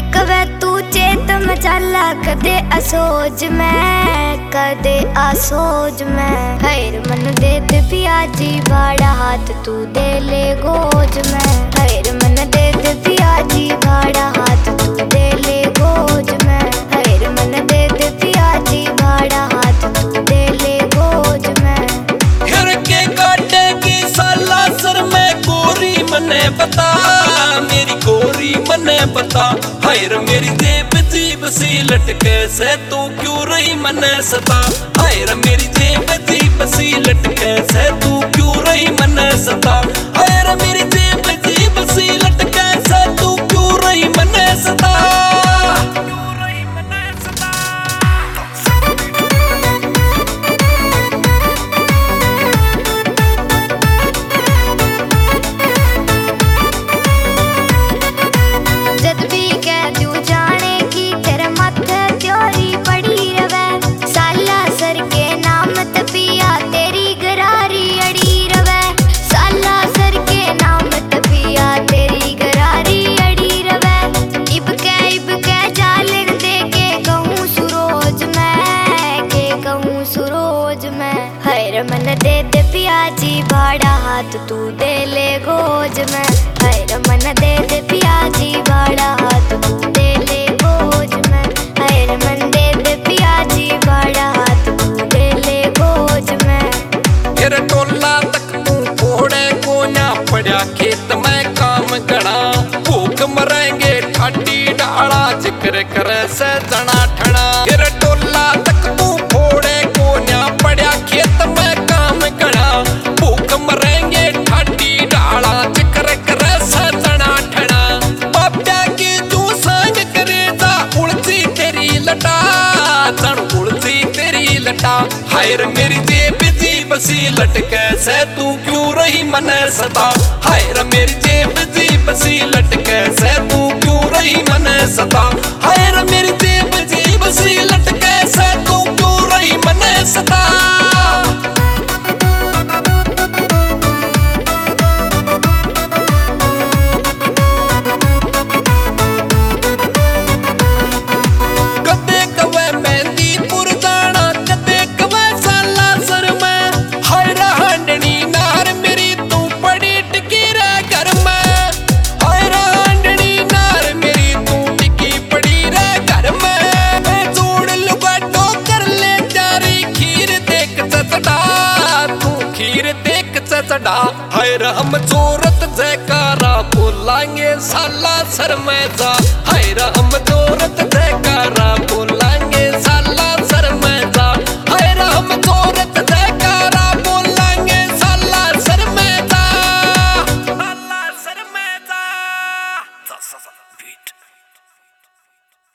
कवे तू चेत मचाला कदे असोज में कदे असोज में। खैर मन दे दे पियाजी भाड़ा हाथ तू दे ले गोज में। खैर मन दे दे पियाजी भाड़ा हाथ तू दे ले गोज में। खैर मन दे दे पियाजी भाड़ा हाथ तू दे ले गोज में। फिर के काटे की साला सर में गोरी मने बता, मेरी गोरी मने बता। हायर मेरी जेब जीब सी लटके से तू क्यों रही मने सता। हायर मेरी जेब जीब सी लटके से तू क्यों रही मने सता। हायर मेरी जेब जीब सी लटके से तू क्यों रही मने सता। मन दे दे पियाजी भाड़ा हाथ तू दे ले गोज में। हायर मन दे दे पियाजी भाड़ा हाथ तू दे ले गोज में। हायर मन दे दे पियाजी भाड़ा हाथ तू दे ले गोज में। फिर टोला तक तू घोड़े को ना पड़ा खेत में काम गड़ा। भूख मरेंगे ठाटी डाला जिक्र करे से जना ठना। फिर टोला तक तू घोड़े को ना पड़ा खेत में काम गड़ा। भूख मरेंगे ठाटी डाला जिक्र करे से जना ठना। बाप्या की तू संग करे जा उड़ती तेरी लटा, जन उड़ती तेरी लटा। हायर मेरी जेब जीब सी लटके से तू क्यों रही मने सता। हायर मेरी जेब जीब सी लटके से तू क्यों रही मने सता। हायर मेरी जेब जीब सी लटके से तू क्यों रही मने सता। हायर हम जोरत जयकारा बोलांगे साला सर में जा। हायर हम जोरत